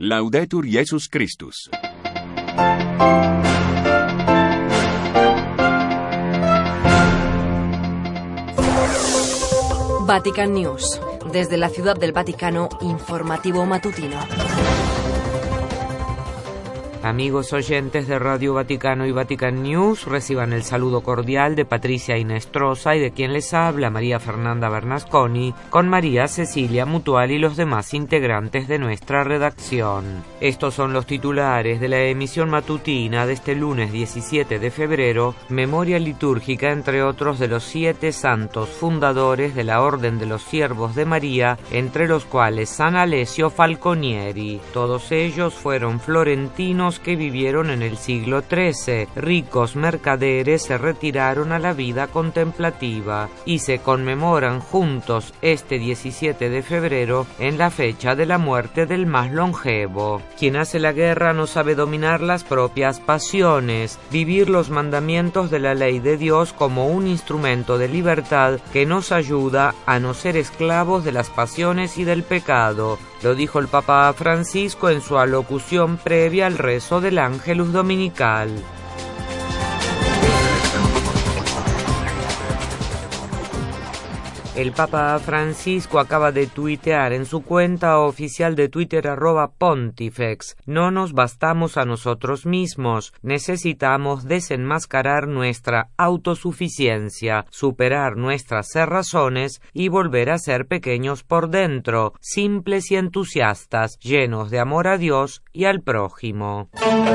Laudetur Jesus Christus. Vatican News. Desde la Ciudad del Vaticano, informativo matutino. Amigos oyentes de Radio Vaticano y Vatican News, reciban el saludo cordial de Patricia Inestrosa y de quien les habla, María Fernanda Bernasconi, con María Cecilia Mutual y los demás integrantes de nuestra redacción. Estos son los titulares de la emisión matutina de este lunes 17 de febrero, memoria litúrgica entre otros de los 7 santos fundadores de la Orden de los Siervos de María, entre los cuales San Alessio Falconieri. Todos ellos fueron florentinos que vivieron en el siglo XIII. Ricos mercaderes se retiraron a la vida contemplativa y se conmemoran juntos este 17 de febrero en la fecha de la muerte del más longevo. Quien hace la guerra no sabe dominar las propias pasiones, vivir los mandamientos de la ley de Dios como un instrumento de libertad que nos ayuda a no ser esclavos de las pasiones y del pecado. Lo dijo el Papa Francisco en su alocución previa al rezo del Ángelus Dominical. El Papa Francisco acaba de tuitear en su cuenta oficial de Twitter @Pontifex: no nos bastamos a nosotros mismos, necesitamos desenmascarar nuestra autosuficiencia, superar nuestras cerrazones y volver a ser pequeños por dentro, simples y entusiastas, llenos de amor a Dios y al prójimo.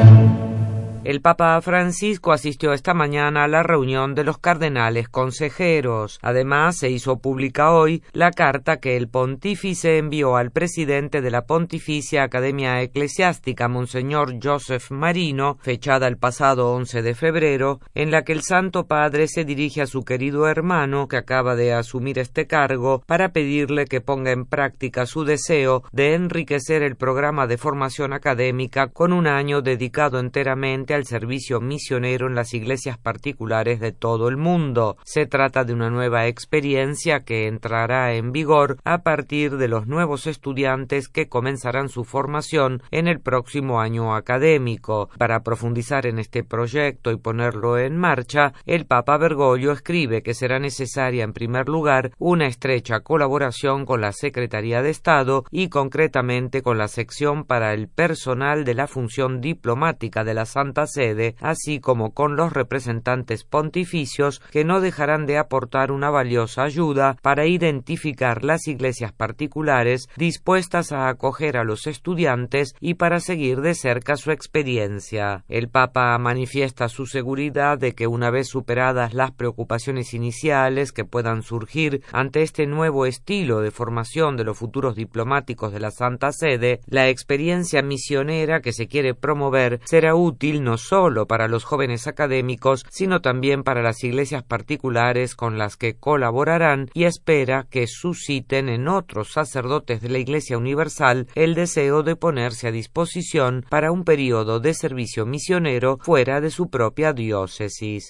El Papa Francisco asistió esta mañana a la reunión de los cardenales consejeros. Además, se hizo pública hoy la carta que el pontífice envió al presidente de la Pontificia Academia Eclesiástica, Monseñor Joseph Marino, fechada el pasado 11 de febrero, en la que el Santo Padre se dirige a su querido hermano, que acaba de asumir este cargo, para pedirle que ponga en práctica su deseo de enriquecer el programa de formación académica con un año dedicado enteramente al servicio misionero en las iglesias particulares de todo el mundo. Se trata de una nueva experiencia que entrará en vigor a partir de los nuevos estudiantes que comenzarán su formación en el próximo año académico. Para profundizar en este proyecto y ponerlo en marcha, el Papa Bergoglio escribe que será necesaria en primer lugar una estrecha colaboración con la Secretaría de Estado y concretamente con la sección para el personal de la función diplomática de la Santa Sede, así como con los representantes pontificios que no dejarán de aportar una valiosa ayuda para identificar las iglesias particulares dispuestas a acoger a los estudiantes y para seguir de cerca su experiencia. El Papa manifiesta su seguridad de que una vez superadas las preocupaciones iniciales que puedan surgir ante este nuevo estilo de formación de los futuros diplomáticos de la Santa Sede, la experiencia misionera que se quiere promover será útil no solo para los jóvenes académicos, sino también para las iglesias particulares con las que colaborarán, y espera que susciten en otros sacerdotes de la Iglesia Universal el deseo de ponerse a disposición para un periodo de servicio misionero fuera de su propia diócesis.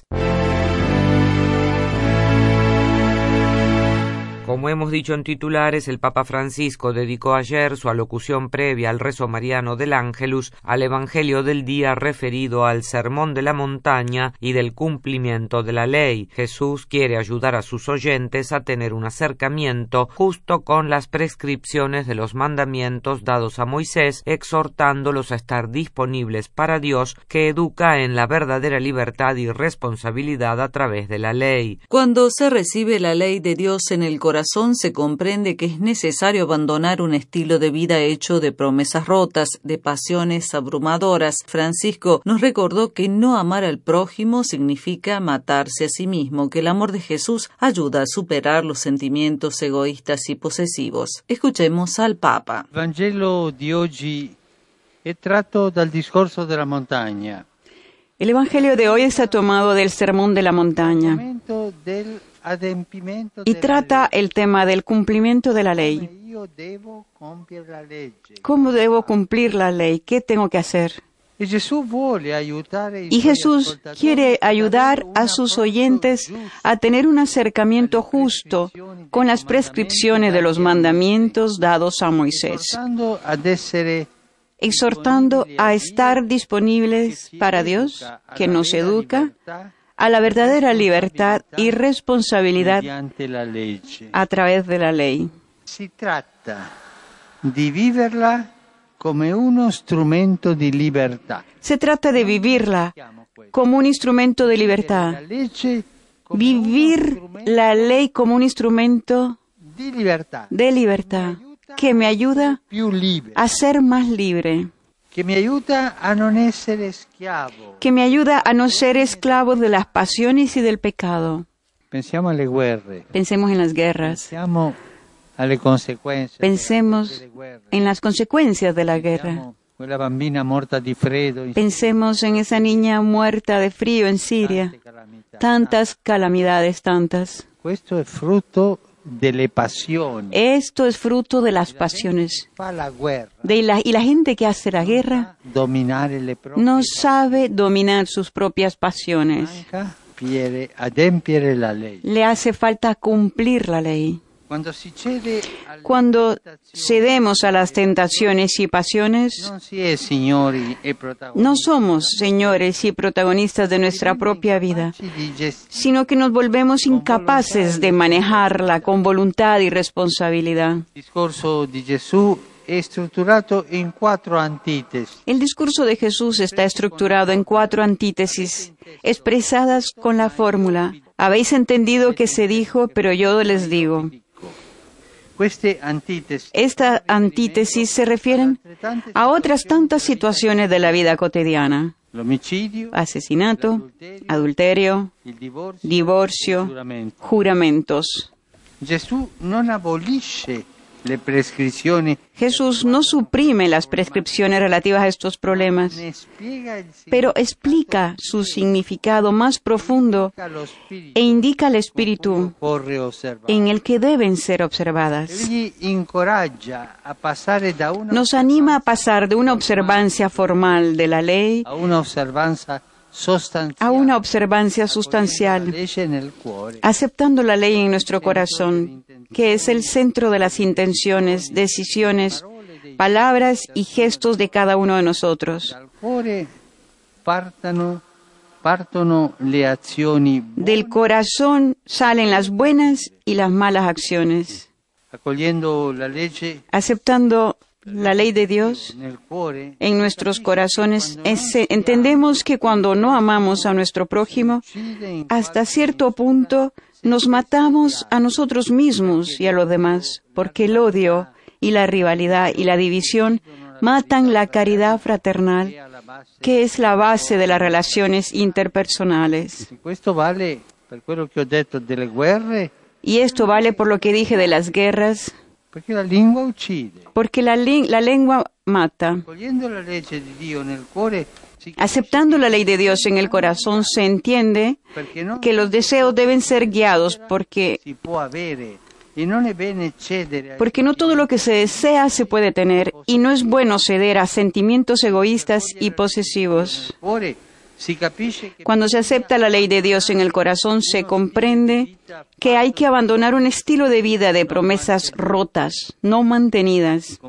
Como hemos dicho en titulares, el Papa Francisco dedicó ayer su alocución previa al rezo mariano del Ángelus al Evangelio del día referido al Sermón de la Montaña y del cumplimiento de la ley. Jesús quiere ayudar a sus oyentes a tener un acercamiento justo con las prescripciones de los mandamientos dados a Moisés, exhortándolos a estar disponibles para Dios, que educa en la verdadera libertad y responsabilidad a través de la ley. Cuando se recibe la ley de Dios en el corazón, se comprende que es necesario abandonar un estilo de vida hecho de promesas rotas, de pasiones abrumadoras. Francisco nos recordó que no amar al prójimo significa matarse a sí mismo, que el amor de Jesús ayuda a superar los sentimientos egoístas y posesivos. Escuchemos al Papa. El Vangelo di oggi è tratto dal discorso della montagna. El Evangelio de hoy está tomado del Sermón de la Montaña y trata el tema del cumplimiento de la ley. ¿Cómo debo cumplir la ley? ¿Qué tengo que hacer? Y Jesús quiere ayudar a sus oyentes a tener un acercamiento justo con las prescripciones de los mandamientos dados a Moisés. exhortando a estar disponibles para Dios, que nos educa a la verdadera libertad y responsabilidad a través de la ley. Si trata di viverla come uno strumento di libertà. Se trata de vivirla como un instrumento de libertad. Vivir la ley como un instrumento de libertad que me ayuda a ser más libre, que me ayuda a no ser esclavo, que me ayuda a no ser esclavo de las pasiones y del pecado. Pensemos en las guerras. Pensemos en las consecuencias de la guerra. Pensemos en esa niña muerta de frío en Siria. Tantas calamidades, tantas. Esto es fruto de las pasiones. Y la gente que hace la guerra no sabe dominar sus propias pasiones. Le hace falta cumplir la ley. Cuando cedemos a las tentaciones y pasiones, no somos señores y protagonistas de nuestra propia vida, sino que nos volvemos incapaces de manejarla con voluntad y responsabilidad. El discurso de Jesús está estructurado en 4 antítesis, expresadas con la fórmula: habéis entendido que se dijo, pero yo les digo. Esta antítesis se refieren a otras tantas situaciones de la vida cotidiana: asesinato, adulterio, divorcio, juramentos. Jesús no suprime las prescripciones relativas a estos problemas, pero explica su significado más profundo e indica el espíritu en el que deben ser observadas. Nos anima a pasar de una observancia formal de la ley a una observancia sustancial, aceptando la ley en nuestro corazón, que es el centro de las intenciones, decisiones, palabras y gestos de cada uno de nosotros. Del corazón salen las buenas y las malas acciones. Aceptando la ley de Dios en nuestros corazones, entendemos que cuando no amamos a nuestro prójimo, hasta cierto punto nos matamos a nosotros mismos y a los demás, porque el odio y la rivalidad y la división matan la caridad fraternal, que es la base de las relaciones interpersonales. Y esto vale por lo que dije de las guerras, porque la lengua mata. Aceptando la ley de Dios en el corazón, se entiende que los deseos deben ser guiados, porque no todo lo que se desea se puede tener, y no es bueno ceder a sentimientos egoístas y posesivos. Cuando se acepta la ley de Dios en el corazón, se comprende que hay que abandonar un estilo de vida de promesas rotas, no mantenidas,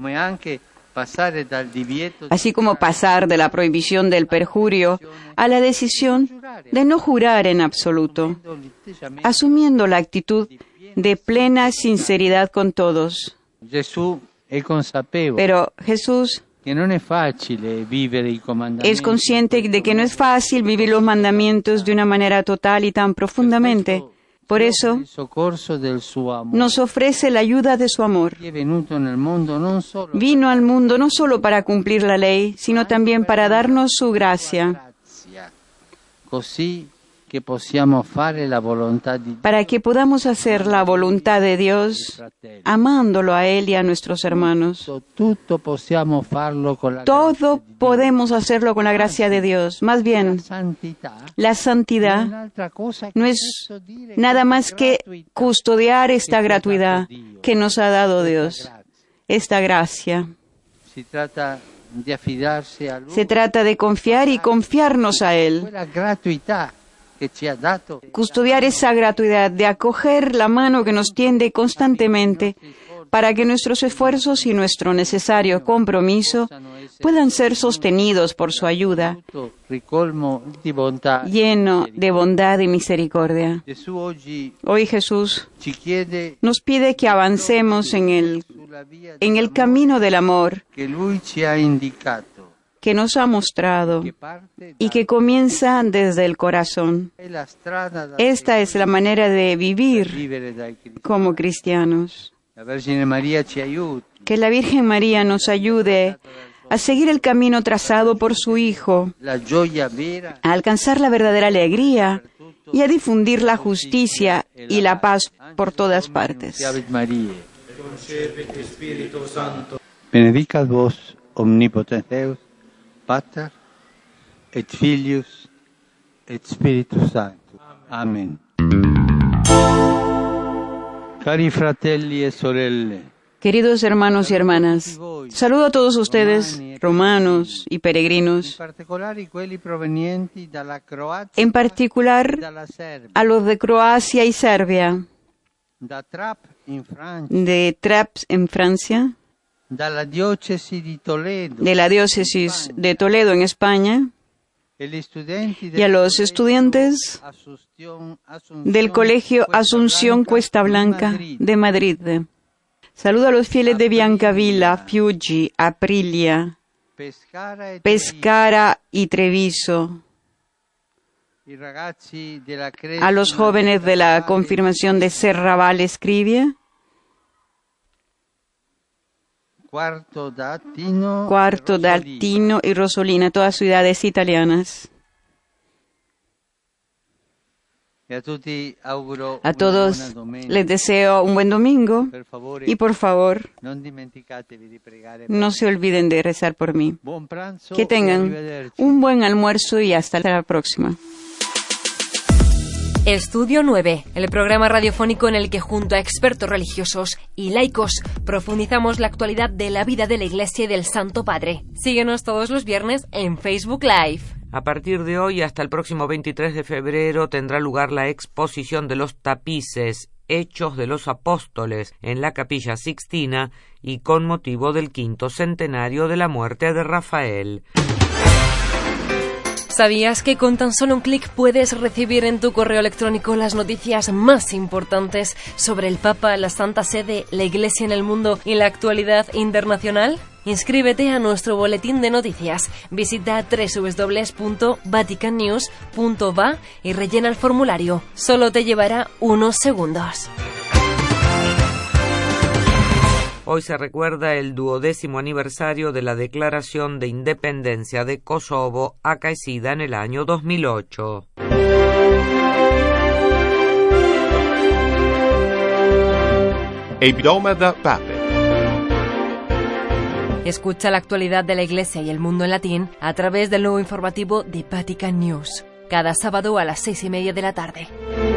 así como pasar de la prohibición del perjurio a la decisión de no jurar en absoluto, asumiendo la actitud de plena sinceridad con todos. Pero Jesús es consciente de que no es fácil vivir los mandamientos de una manera total y tan profundamente. Por eso, nos ofrece la ayuda de su amor. Vino al mundo no solo para cumplir la ley, sino también para darnos su gracia, para que podamos hacer la voluntad de Dios, amándolo a Él y a nuestros hermanos. Todo podemos hacerlo con la gracia de Dios. Más bien, la santidad no es nada más que custodiar esta gratuidad que nos ha dado Dios, esta gracia. Se trata de confiar y confiarnos a Él. Custodiar esa gratuidad, de acoger la mano que nos tiende constantemente para que nuestros esfuerzos y nuestro necesario compromiso puedan ser sostenidos por su ayuda, lleno de bondad y misericordia. Hoy Jesús nos pide que avancemos en el camino del amor que nos ha mostrado y que comienza desde el corazón. Esta es la manera de vivir como cristianos. Que la Virgen María nos ayude a seguir el camino trazado por su Hijo, a alcanzar la verdadera alegría y a difundir la justicia y la paz por todas partes. Benedicat vos omnipotens Deus, Pater, et Filius, et Spiritus Sanctus. Amen. Cari fratelli e sorelle. Queridos hermanos y hermanas, saludo a todos ustedes, romanos y peregrinos, en particular a los de Croacia y Serbia, de Trappes en Francia, de la diócesis de Toledo en España, y a los estudiantes del Colegio Asunción Cuesta Blanca de Madrid. Saludo a los fieles de Biancavilla, Fiuggi, Aprilia, Pescara y Treviso, a los jóvenes de la confirmación de Serravalle Scrivia, Quarto d'Artino y Rosolina, todas ciudades italianas. A todos les deseo un buen domingo y por favor no se olviden de rezar por mí. Que tengan un buen almuerzo y hasta la próxima. Estudio 9, el programa radiofónico en el que junto a expertos religiosos y laicos profundizamos la actualidad de la vida de la Iglesia y del Santo Padre. Síguenos todos los viernes en Facebook Live. A partir de hoy hasta el próximo 23 de febrero tendrá lugar la exposición de los tapices Hechos de los Apóstoles en la Capilla Sixtina y con motivo del 5º centenario de la muerte de Rafael. ¿Sabías que con tan solo un clic puedes recibir en tu correo electrónico las noticias más importantes sobre el Papa, la Santa Sede, la Iglesia en el mundo y la actualidad internacional? Inscríbete a nuestro boletín de noticias. Visita www.vaticannews.va y rellena el formulario. Solo te llevará unos segundos. Hoy se recuerda el 12º aniversario de la Declaración de Independencia de Kosovo, acaecida en el año 2008. Hebdomada Pape. Escucha la actualidad de la Iglesia y el mundo en latín a través del nuevo informativo de Vatican News, cada sábado a las 6:30 de la tarde.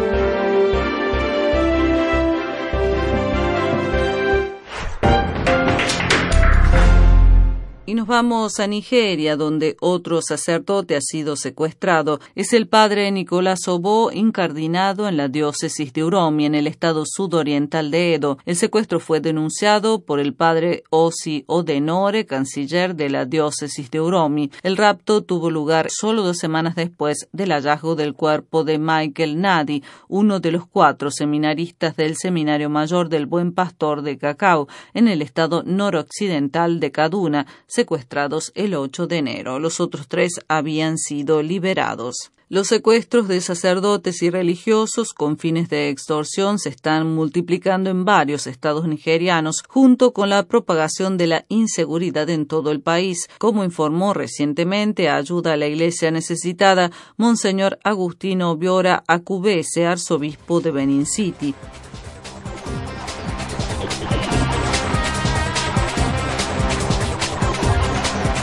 Y nos vamos a Nigeria, donde otro sacerdote ha sido secuestrado. Es el padre Nicolás Obo, incardinado en la diócesis de Uromi, en el estado sudoriental de Edo. El secuestro fue denunciado por el padre Osi Odenore, canciller de la diócesis de Uromi. El rapto tuvo lugar solo 2 semanas después del hallazgo del cuerpo de Michael Nadi, uno de los 4 seminaristas del Seminario Mayor del Buen Pastor de Cacao, en el estado noroccidental de Kaduna, secuestrados el 8 de enero. Los otros 3 habían sido liberados. Los secuestros de sacerdotes y religiosos con fines de extorsión se están multiplicando en varios estados nigerianos, junto con la propagación de la inseguridad en todo el país, como informó recientemente a Ayuda a la Iglesia Necesitada Monseñor Agustino Obiora Akubese, arzobispo de Benin City.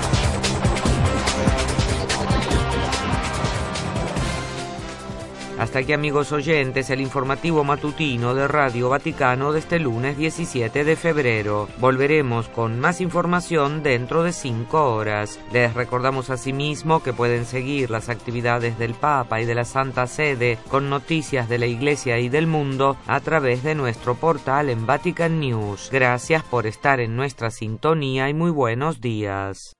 Hasta hasta aquí, amigos oyentes, el informativo matutino de Radio Vaticano de este lunes 17 de febrero. Volveremos con más información dentro de 5 horas. Les recordamos asimismo que pueden seguir las actividades del Papa y de la Santa Sede con noticias de la Iglesia y del mundo a través de nuestro portal en Vatican News. Gracias por estar en nuestra sintonía y muy buenos días.